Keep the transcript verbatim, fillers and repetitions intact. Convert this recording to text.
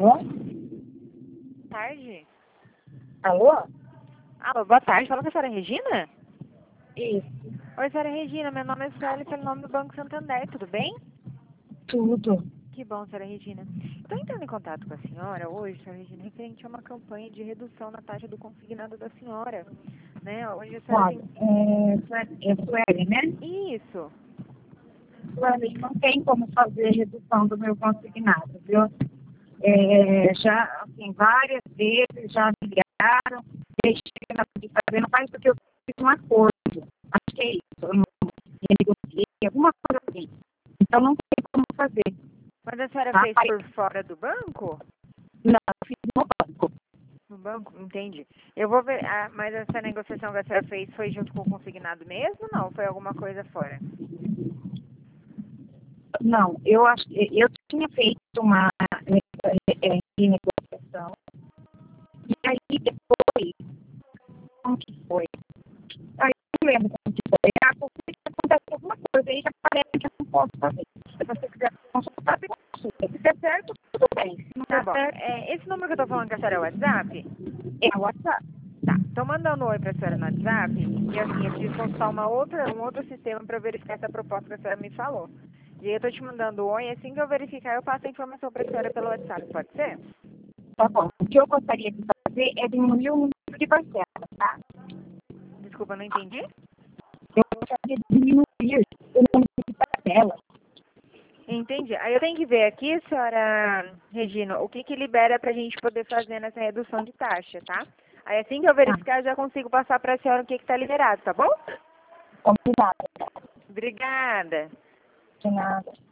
Alô? Boa tarde. Alô? Alô, boa tarde. Fala com a senhora Regina? Isso. Oi, senhora Regina. Meu nome é Sueli, pelo nome do Banco Santander. Tudo bem? Tudo. Que bom, senhora Regina. Estou entrando em contato com a senhora hoje, senhora Regina, referente a uma campanha de redução na taxa do consignado da senhora. Né? Hoje a senhora Olha, tem... é, Sueli- é Sueli, né? Isso. Sueli, não tem como fazer redução do meu consignado, viu? É, já, assim, várias vezes já me ligaram, deixei de fazer, não faz porque eu fiz um acordo. Acho que é isso, eu não negociei, alguma coisa assim. Então não tem como fazer. Mas a senhora Tá? fez por fora do banco? Não, eu fiz no banco. No banco? Entendi. Eu vou ver... Ah, mas essa negociação que a senhora fez foi junto com o consignado mesmo ou não? Foi alguma coisa fora? Não, eu acho que eu tinha feito uma é, é, negociação. E aí depois, como que foi? Aí eu não lembro como que foi. Ah, porque acontece alguma coisa aí que aparece que eu não posso fazer. Se você quiser consultar, você consulta. Se der certo, tudo bem. Se não Tá der bom. certo, É, esse número que eu tô falando com a senhora é o WhatsApp? é o WhatsApp. Tá. Tô mandando um oi pra senhora no WhatsApp e assim, eu preciso consultar uma outra, um outro sistema pra verificar essa proposta que a senhora me falou. E aí eu tô te mandando um oi, assim que eu verificar eu passo a informação pra senhora pelo WhatsApp, pode ser? Tá bom. O que eu gostaria de fazer é diminuir o número de parcelas, tá? Desculpa, não entendi? Eu gostaria de diminuir o número de parcelas. Entendi. Aí eu tenho que ver aqui, senhora Regina, o que que libera pra gente poder fazer nessa redução de taxa, tá? Aí assim que eu Tá? verificar, eu já consigo passar pra senhora o que que tá liberado, tá bom? Combinado. Obrigada. De nada.